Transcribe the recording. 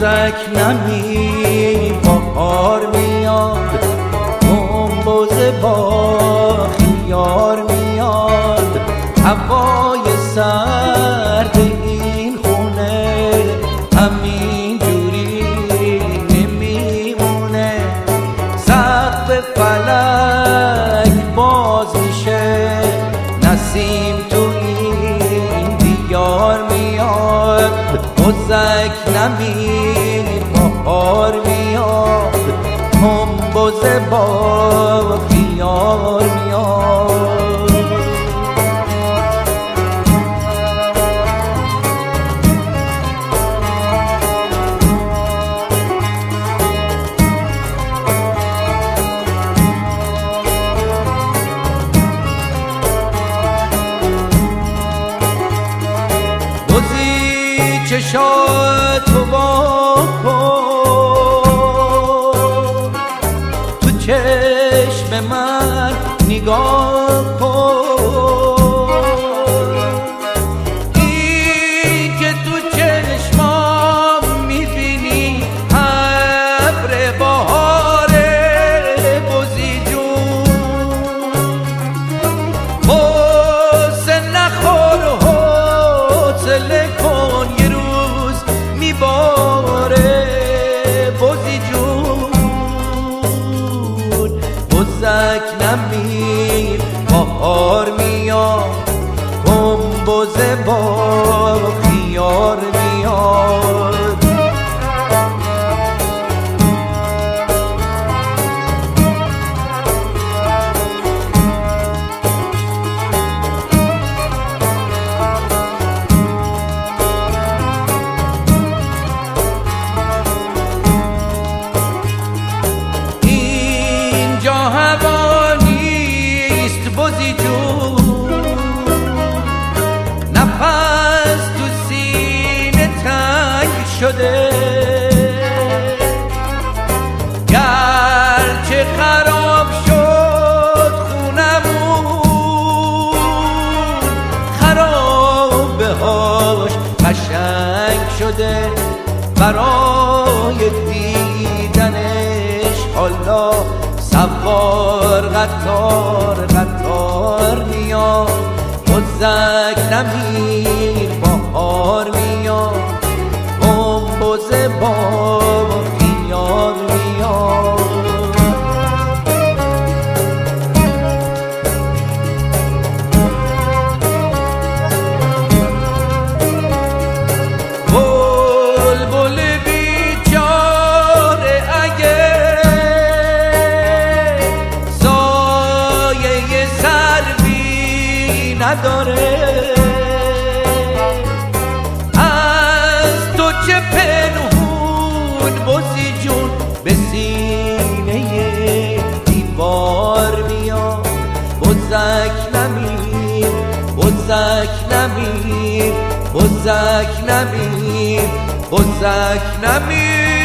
بزک نمی بهار میاد، گنبد با خیار میاد، هوای سرد این خونه همین جوری نمیمونه، سقف فلک باز میشه، نسیم تو این دیار میاد، بزک نمی بهار میاد، گنبد با خیار میاد. چشاتو وا کن، تو چشم من نگاه کن، این که تو چشمام میبینی ابر بهاره، بزی جون حسن نخور و حوصله کن، یه روز میباره بزی جون، بزک نمی بهار میاد، گنبد با خیار میاد. اینجا هوا نیست بزی جون، نفس تو سینه تنگ شده، گرچه خراب شد خونمون، خرابه هاش قشنگ شده، برای دیدنش حالا سوار قطار میاد، بزک نمی بهار میاد، گنبد با خیار میاد. بلبل بیچاره اگه سایه سروی نداره، از تو چه پنهون بزی جون، به سینه دیوار میاد، بزک نمی بزک نمی بزک نمی بزک نمی